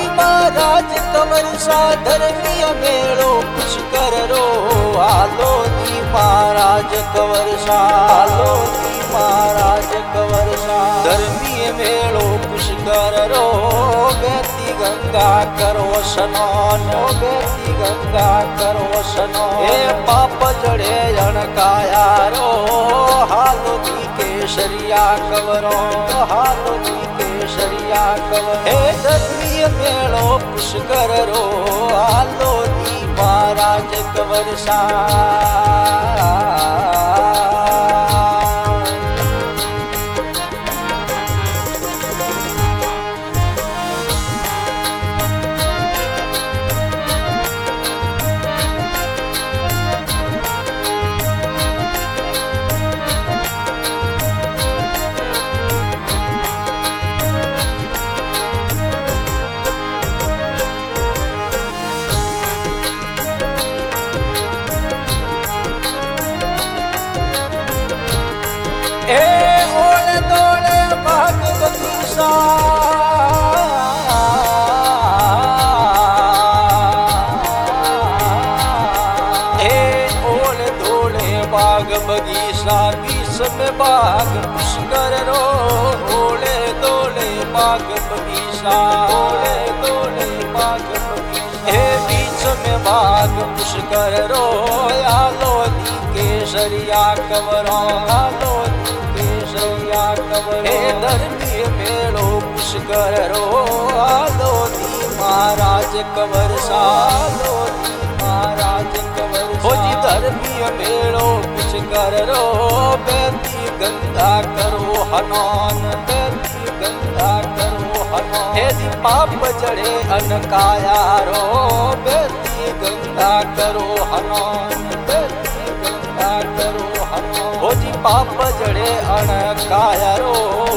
महाराज कंवर सा धर्मीय मेलो पुष्कर रो हालो नी महाराज कंवर सा हालो नी महाराज कंवर सा धर्मीय मेलो पुष्कर रो बेती गंगा करो स्नान बेती गंगा करो स्नान हे पाप जड़े अणकाया रो हालो नी केसरिया कंवरो हालो नी केसरिया कंवर हे धर्मीय मेलो पुष्कर रो हालो नी महाराज कंवर सा बाग बगीचा बीच में बाग पुष्कर रो ओले दोले बाग बगीचा ओले दोले बाग बगीचा हे बीच में बाग पुष्कर रो आलो नी केसरिया कंवरो आलो नी केसरिया कंवर हे धर्मीय मेलो पुष्कर रो आलो नी महाराज कंवर सा आलो नी महाराज कंवर हो जी धर्मीय मेलो पुष्कर रो बेती गंगा करो हनन बेती गंगा करो हनन हे जी पाप जड़े अनकाया रो बेती गंगा करो हनन बेती गंगा करो हनन हो जी पाप जड़े अनकाया रो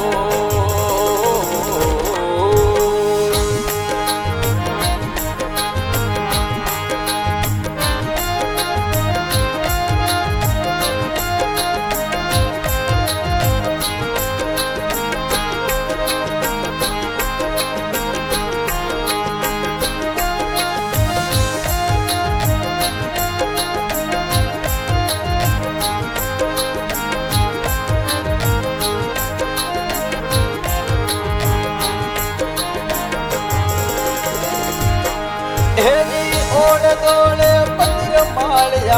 दोले मंदिर मालिया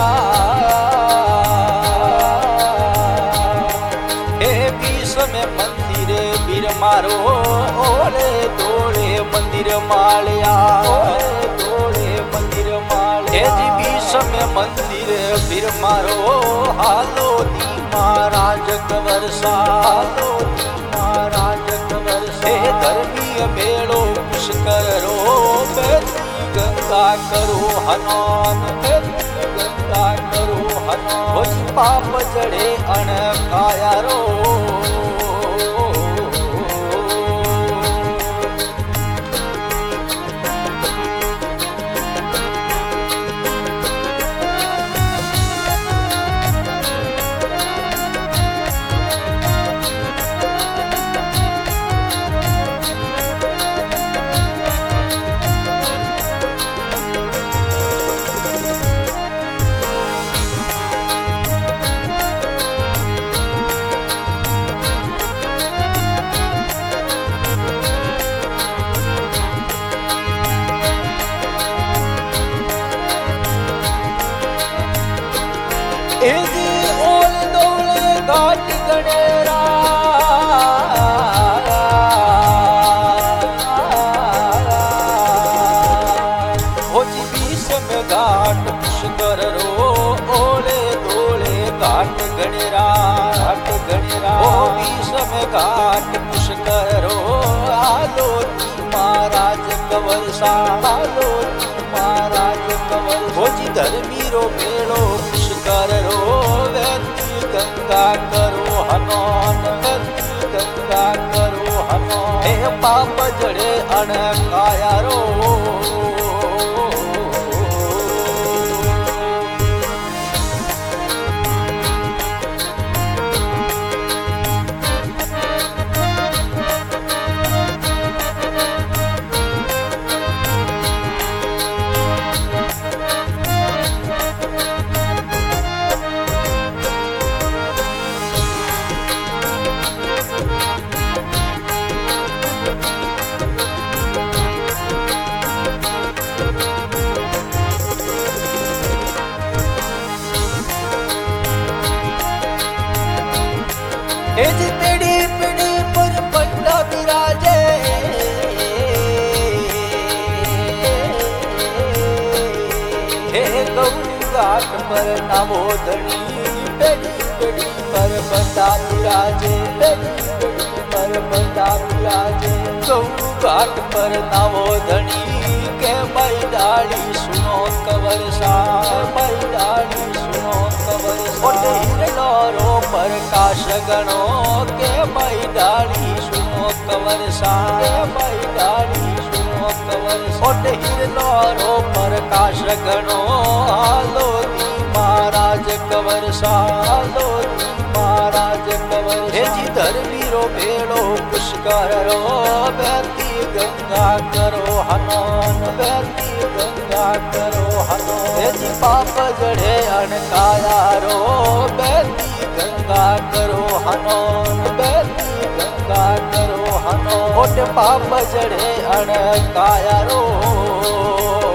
हे बीच में मंदिर बीर मारो ओले दोले मंदिर मालिया ओले दोले मंदिर मालिया हे जी बीच में मंदिर बीर मारो हालो नी महाराज कंवर सा हालो नी महाराज कंवर सा हे धर्मीय मेलो पुष्कर रो बेती गंगा करो हनन बेती गंगा करो हनन हो पाप जड़े अणकाया रो ओले दोले घाट गणेरा हो जी बीच में घाट पुष्कर रो ओले दोले घाट गणेरा हो बीच में घाट पुष्कर रो आलो नी महाराज कंवर सा आलो नी महाराज कंवर हो जी धर्मी रो मेलो पुष्कर रो बेती गंगा करो हनन बेती गंगा करो हनन हे पाप जड़े अणकाया रो પર નાવો ધણી પેડી પેડી પર બંદા બિરાજે પેડી પેડી પર બંદા બિરાજે ગૌ ઘાટ પર નાવો ધણી કે મઈ ડાળી સુનો કવર સા મઈ ડાળી સુનો કવર ઓટે હિરલો રો પ્રકાશ ગણો કે મઈ ડાળી સુનો કવર સા મઈ ડાળી સુનો કવર ઓટે હિરલો રો પ્રકાશ ગણો હાલો દી મહારાજ કવર સા હાલો દી મહારાજ કવર હેજી ધર્મીરો ભેળો પુષ્કર રો બેતી ગંગા કરો હનોન બેતી ગંગા કરો હનો હેજી પાપ જડે અણકાયા રો બેતી ગંગા કરો હનોન બેતી ગંગા કરો હનો ઓટ પાપ જડે અણકાયા રો